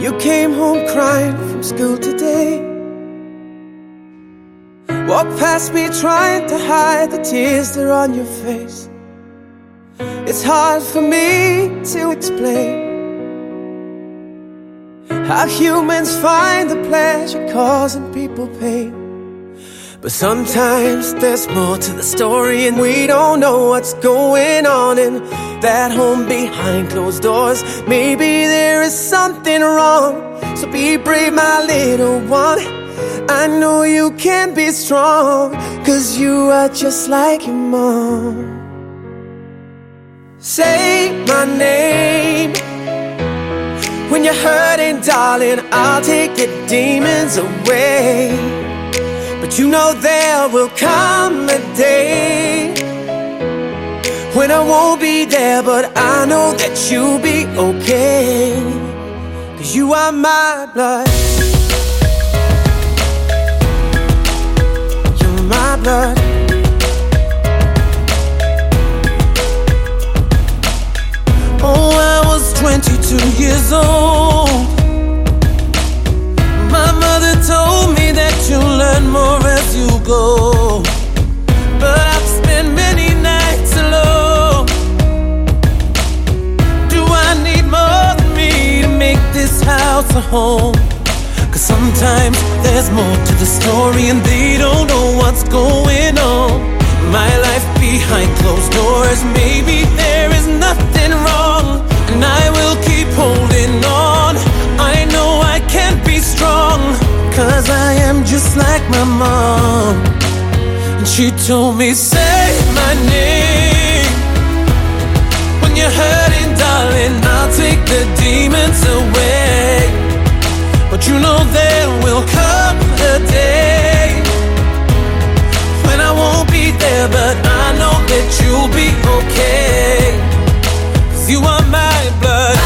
You came home crying from school today. Walk past me trying to hide the tears that are on your face. It's hard for me to explain how humans find the pleasure causing people pain. But sometimes there's more to the story, and we don't know what's going on in that home behind closed doors. Maybe there is something wrong, so be brave, my little one. I know you can be strong, 'cause you are just like your mom. Say my name when you're hurting, darling. I'll take your demons away. But you know there will come a day when I won't be there, but I know that you'll be okay, 'cause you are my blood. You're my blood. Oh, I was 22 years old. My mother told me that you'll learn more as you go, but I've spent many nights alone. Do I need more than me to make this house a home? 'Cause sometimes there's more to the story, and they don't know what's going on. My life behind closed doors, maybe there is nothing wrong, and I will keep holding on. I know I can't be strong, 'cause I am just like my mom. And she told me, say my name when you're hurting, darling. I'll take the demons away. But you know there will come a day when I won't be there, but I know that you'll be okay, 'cause you are my blood.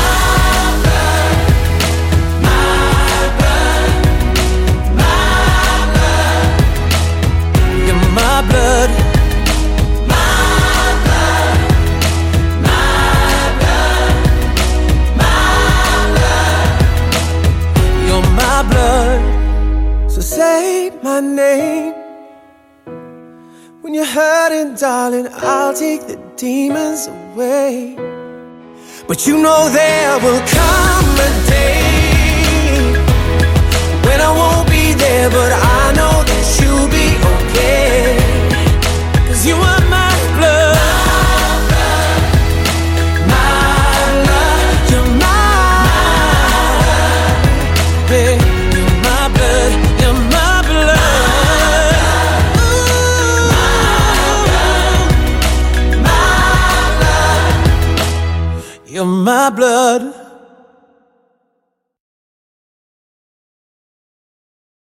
Blood, my blood, my blood, my blood. You're my blood. So say my name when you're hurting, darling. I'll take the demons away. But you know there will come a day when I won't be there, but I know that you'll be okay, 'cause you are my blood. My blood, you're mine. Babe, you're my blood, you're my blood. Ooh, my blood, you're my blood.